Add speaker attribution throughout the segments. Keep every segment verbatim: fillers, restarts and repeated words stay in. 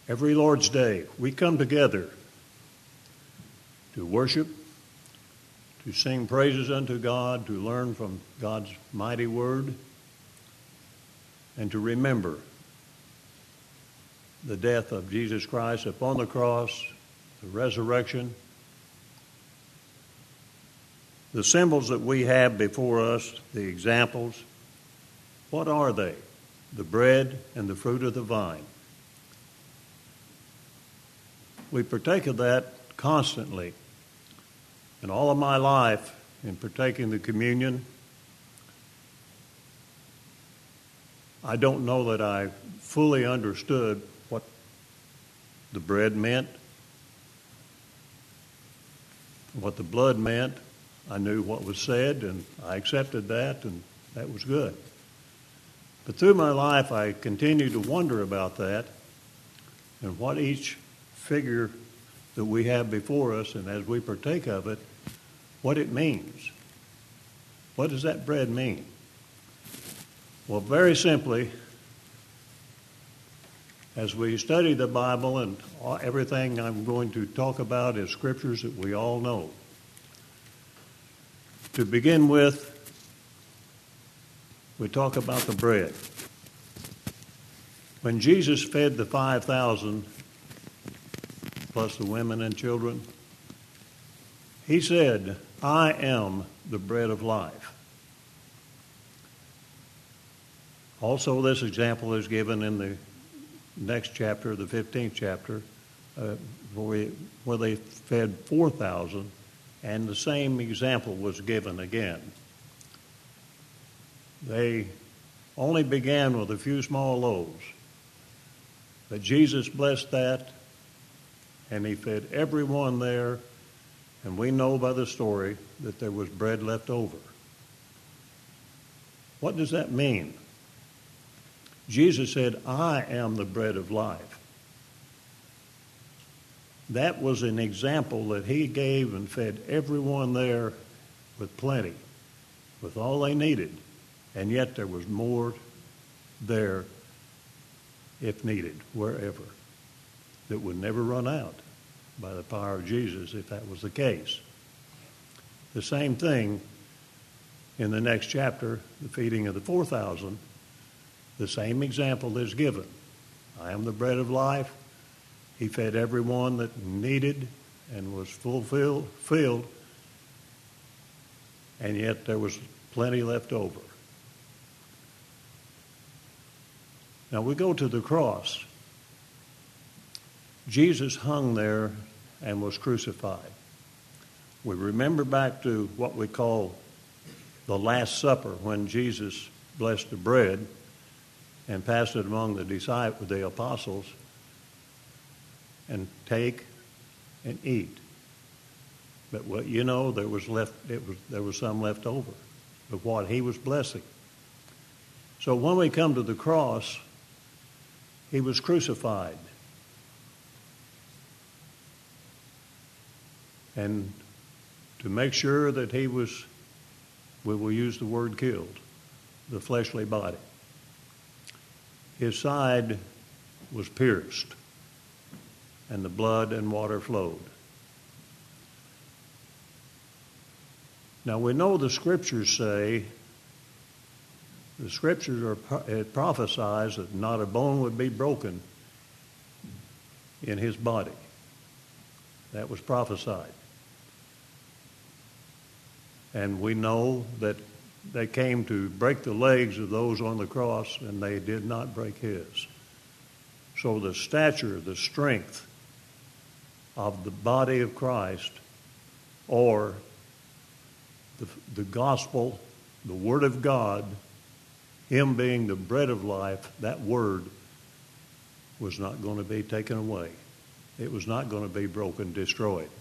Speaker 1: Every Lord's Day, we come together to worship, to sing praises unto God, to learn from God's mighty word, and to remember the death of Jesus Christ upon the cross, the resurrection. The symbols that we have before us, the examples, what are they? The bread and the fruit of the vine. We partake of that constantly. In all of my life, in partaking the communion, I don't know that I fully understood what the bread meant, what the blood meant. I knew what was said, and I accepted that, and that was good. But through my life, I continued to wonder about that and what each figure that we have before us, and as we partake of it, what it means. What does that bread mean? Well, very simply, as we study the Bible, and everything I'm going to talk about is scriptures that we all know. To begin with, we talk about the bread. When Jesus fed the five thousand, plus the women and children, he said, I am the bread of life. Also, this example is given in the next chapter, the fifteenth chapter, uh, where, we, where they fed four thousand, and the same example was given again. They only began with a few small loaves, but Jesus blessed that, and he fed everyone there, and we know by the story that there was bread left over. What does that mean? Jesus said, I am the bread of life. That was an example that he gave and fed everyone there with plenty, with all they needed. And yet there was more there, if needed, wherever, that would never run out by the power of Jesus if that was the case. The same thing in the next chapter, the feeding of the four thousand, the same example is given. I am the bread of life. He fed everyone that needed and was fulfilled, filled, and yet there was plenty left over. Now we go to the cross. Jesus hung there and was crucified. We remember back to what we call the Last Supper, when Jesus blessed the bread and passed it among the disciples, the apostles, and take and eat. But what you know, there was left. It was there was some left over, of what he was blessing. So when we come to the cross, he was crucified, and to make sure that he was, we will use the word killed, the fleshly body. His side was pierced, and the blood and water flowed. Now we know the scriptures say, the scriptures are, it prophesies that not a bone would be broken in his body. That was prophesied. And we know that they came to break the legs of those on the cross, and they did not break his. So the stature, the strength of the body of Christ, or the, the gospel, the word of God, him being the bread of life, that word was not going to be taken away. It was not going to be broken, destroyed.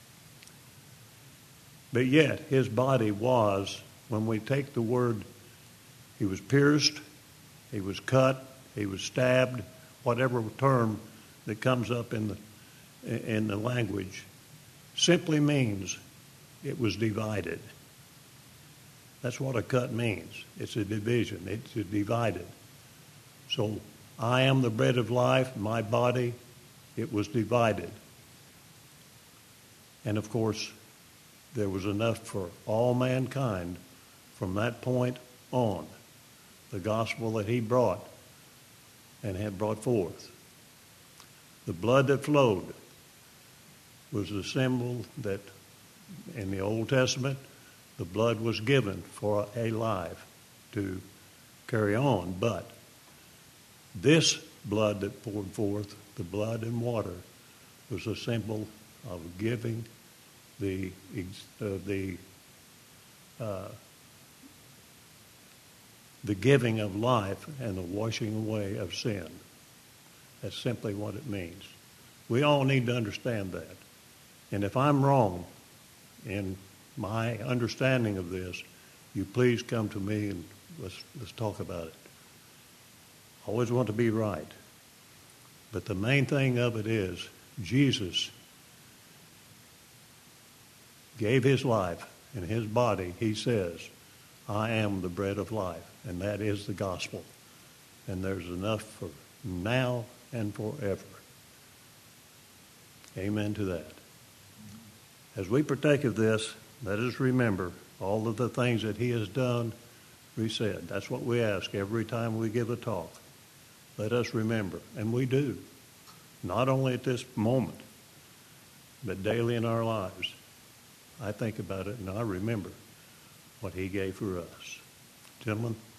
Speaker 1: But yet, his body was, when we take the word, he was pierced, he was cut, he was stabbed, whatever term that comes up in the in the language, simply means it was divided. That's what a cut means. It's a division. It's a divided. So I am the bread of life. My body it was divided. And of course, there was enough for all mankind from that point on. The gospel that he brought and had brought forth. The blood that flowed was the symbol that in the Old Testament, the blood was given for a life to carry on. But this blood that poured forth, the blood and water, was a symbol of giving the uh, the uh, the giving of life and the washing away of sin. That's simply what it means. We all need to understand that. And if I'm wrong in my understanding of this, you please come to me and let's let's talk about it. I always want to be right. But the main thing of it is Jesus gave his life in his body. He says, I am the bread of life. And that is the gospel. And there's enough for now and forever. Amen to that. As we partake of this, let us remember all of the things that he has done, we said. That's what we ask every time we give a talk. Let us remember. And we do. Not only at this moment, but daily in our lives. I think about it and I remember what he gave for us. Gentlemen.